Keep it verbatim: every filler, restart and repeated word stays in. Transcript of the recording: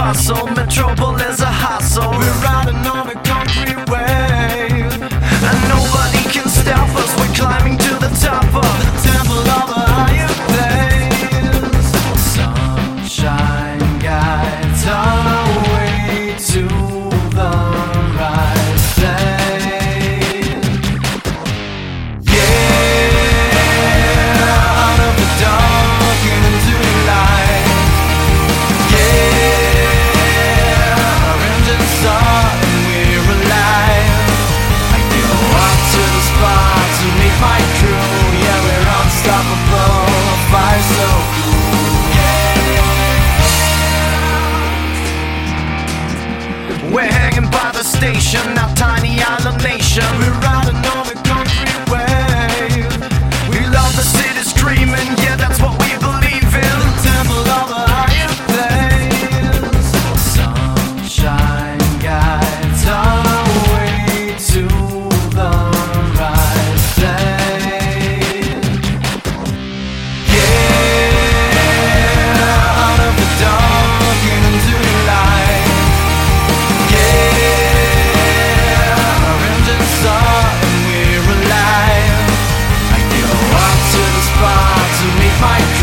hustle, metropolis a hustle. We're riding on a concrete wave, and nobody can stop us. We're climbing to the top of the temple of a higher place. Sunshine guides our way to the right place. Yeah, out of the dark into the light. Yeah, our engines start and we're alive. I go up to the spot to meet my crew. Yeah, we're unstoppable, fire so cool. Yeah. We're hanging by the station, our tiny island nation. We're riding on a concrete wave. We love the city screaming, yeah, that's what we believe in. The temple of a higher place. Sunshine guides our way to the right place. Yeah, out of the dark into the light. Yeah, our engines start and we're alive. I go up to the spot to meet my